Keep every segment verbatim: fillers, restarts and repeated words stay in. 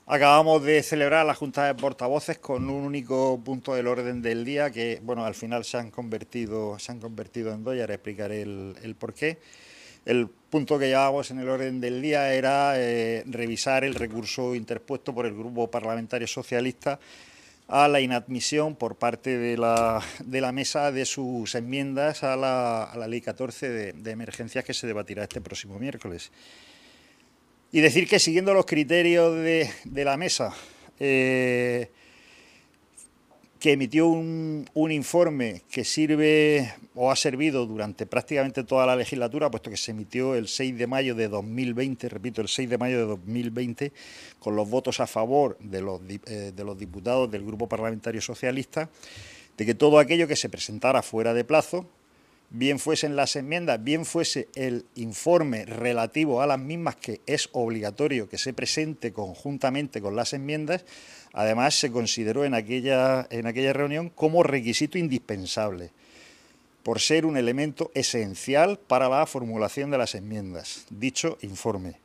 Acabamos de celebrar la Junta de Portavoces con un único punto del orden del día que, bueno, al final se han convertido, se han convertido en dos y ahora explicaré el, el porqué. El punto que llevábamos en el orden del día era eh, revisar el recurso interpuesto por el Grupo Parlamentario Socialista a la inadmisión por parte de la, de la mesa de sus enmiendas a la, a la Ley catorce de, de emergencias que se debatirá este próximo miércoles. Y decir que siguiendo los criterios de, de la mesa, eh, que emitió un, un informe que sirve o ha servido durante prácticamente toda la legislatura, puesto que se emitió el seis de mayo de dos mil veinte, repito, el seis de mayo de dos mil veinte, con los votos a favor de los, eh, de los diputados del Grupo Parlamentario Socialista, de que todo aquello que se presentara fuera de plazo, bien fuesen las enmiendas, bien fuese el informe relativo a las mismas, que es obligatorio que se presente conjuntamente con las enmiendas, además se consideró en aquella, en aquella reunión como requisito indispensable, por ser un elemento esencial para la formulación de las enmiendas, dicho informe.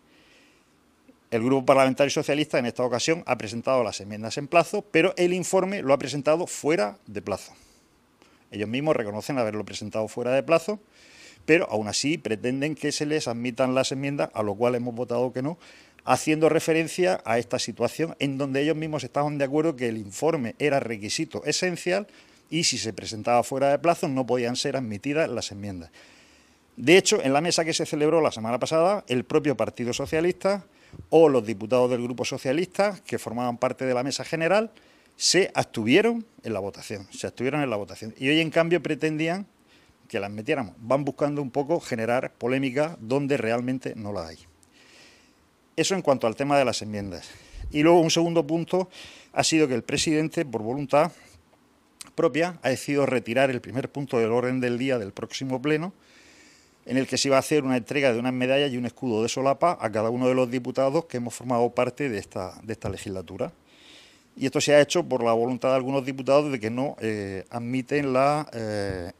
El Grupo Parlamentario Socialista en esta ocasión ha presentado las enmiendas en plazo, pero el informe lo ha presentado fuera de plazo. Ellos mismos reconocen haberlo presentado fuera de plazo, pero aún así pretenden que se les admitan las enmiendas, a lo cual hemos votado que no, haciendo referencia a esta situación en donde ellos mismos estaban de acuerdo que el informe era requisito esencial y si se presentaba fuera de plazo no podían ser admitidas las enmiendas. De hecho, en la mesa que se celebró la semana pasada, el propio Partido Socialista o los diputados del Grupo Socialista, que formaban parte de la mesa general, se abstuvieron en la votación, se abstuvieron en la votación. Y hoy, en cambio, pretendían que las metiéramos. Van buscando un poco generar polémica donde realmente no la hay. Eso en cuanto al tema de las enmiendas. Y luego un segundo punto ha sido que el presidente, por voluntad propia, ha decidido retirar el primer punto del orden del día del próximo pleno, en el que se iba a hacer una entrega de unas medallas y un escudo de solapa a cada uno de los diputados que hemos formado parte de esta, de esta legislatura. Y esto se ha hecho por la voluntad de algunos diputados de que no eh, admiten la, eh,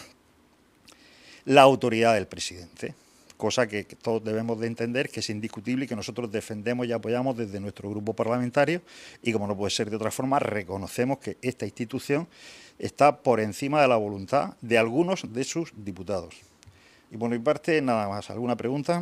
la autoridad del presidente, cosa que, que todos debemos de entender que es indiscutible y que nosotros defendemos y apoyamos desde nuestro grupo parlamentario, y como no puede ser de otra forma, reconocemos que esta institución está por encima de la voluntad de algunos de sus diputados. Y por mi parte, nada más. ¿Alguna pregunta?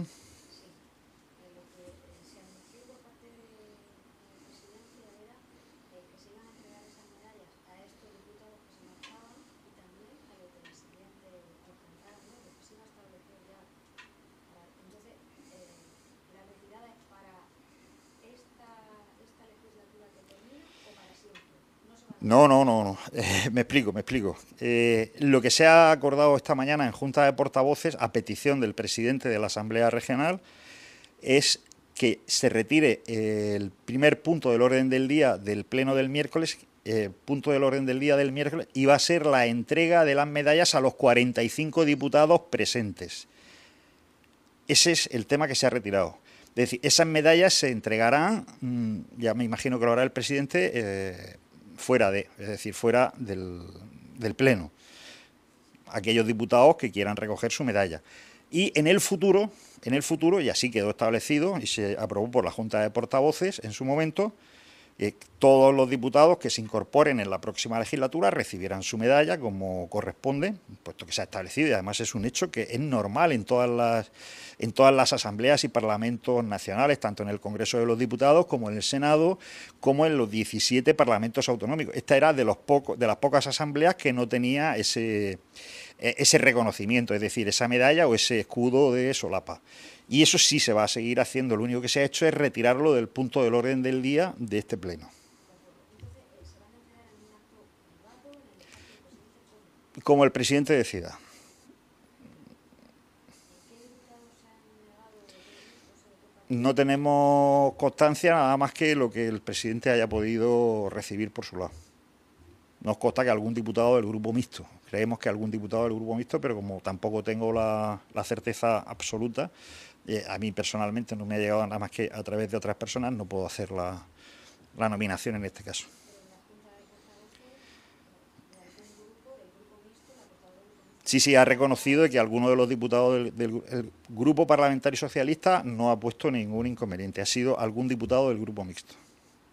No, no, no, no. Eh, me explico, me explico. Eh, lo que se ha acordado esta mañana en Junta de Portavoces, a petición del presidente de la Asamblea Regional, es que se retire el primer punto del orden del día del pleno del miércoles, eh, punto del orden del día del miércoles, y va a ser la entrega de las medallas a los cuarenta y cinco diputados presentes. Ese es el tema que se ha retirado. Es decir, esas medallas se entregarán, mmm, ya me imagino que lo hará el presidente, eh, fuera de, es decir, fuera del, del pleno. Aquellos diputados que quieran recoger su medalla. Y en el futuro, en el futuro, y así quedó establecido y se aprobó por la Junta de Portavoces en su momento, eh, todos los diputados que se incorporen en la próxima legislatura recibirán su medalla como corresponde, puesto que se ha establecido, y además es un hecho que es normal en todas las, en todas las asambleas y parlamentos nacionales, tanto en el Congreso de los Diputados como en el Senado, como en los diecisiete parlamentos autonómicos. Esta era de, los poco, de las pocas asambleas que no tenía ese, ese reconocimiento, es decir, esa medalla o ese escudo de solapa. Y eso sí se va a seguir haciendo. Lo único que se ha hecho es retirarlo del punto del orden del día de este pleno. Como el presidente decida. No tenemos constancia nada más que lo que el presidente haya podido recibir por su lado. Nos consta que algún diputado del grupo mixto, creemos que algún diputado del grupo mixto, pero como tampoco tengo la, la certeza absoluta, eh, a mí personalmente no me ha llegado nada más que a través de otras personas, no puedo hacer la, la nominación en este caso. Sí, sí, ha reconocido que alguno de los diputados del, del el Grupo Parlamentario Socialista no ha puesto ningún inconveniente. Ha sido algún diputado del Grupo Mixto.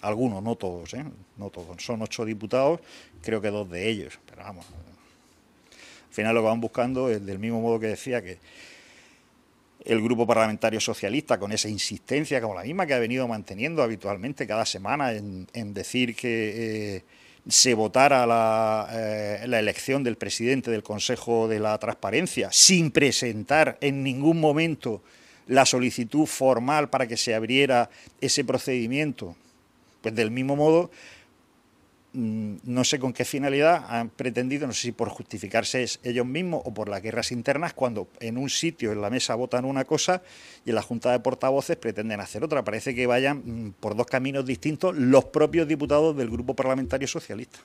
algunos, no todos, ¿eh? No todos, son ocho diputados, creo que dos de ellos, pero vamos, al final lo que van buscando es del mismo modo que decía que el Grupo Parlamentario Socialista, con esa insistencia, como la misma que ha venido manteniendo habitualmente cada semana en, en decir que eh, se votara la, eh, la elección del presidente del Consejo de la Transparencia sin presentar en ningún momento la solicitud formal para que se abriera ese procedimiento. Pues del mismo modo, no sé con qué finalidad han pretendido, no sé si por justificarse ellos mismos o por las guerras internas, cuando en un sitio, en la mesa, votan una cosa y en la Junta de Portavoces pretenden hacer otra. Parece que vayan por dos caminos distintos los propios diputados del Grupo Parlamentario Socialista.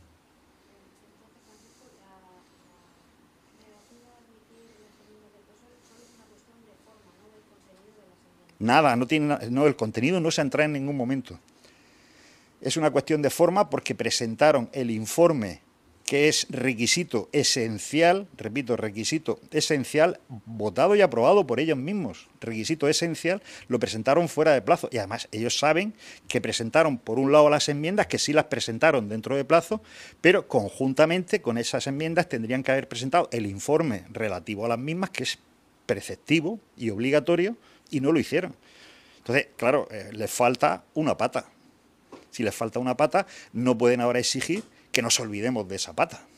Nada, no tiene, no, el contenido no se entra en ningún momento. Es una cuestión de forma porque presentaron el informe, que es requisito esencial, repito, requisito esencial, votado y aprobado por ellos mismos, requisito esencial, lo presentaron fuera de plazo. Y además ellos saben que presentaron, por un lado, las enmiendas, que sí las presentaron dentro de plazo, pero conjuntamente con esas enmiendas tendrían que haber presentado el informe relativo a las mismas, que es preceptivo y obligatorio, y no lo hicieron. Entonces, claro, eh, les falta una pata. Si les falta una pata, no pueden ahora exigir que nos olvidemos de esa pata.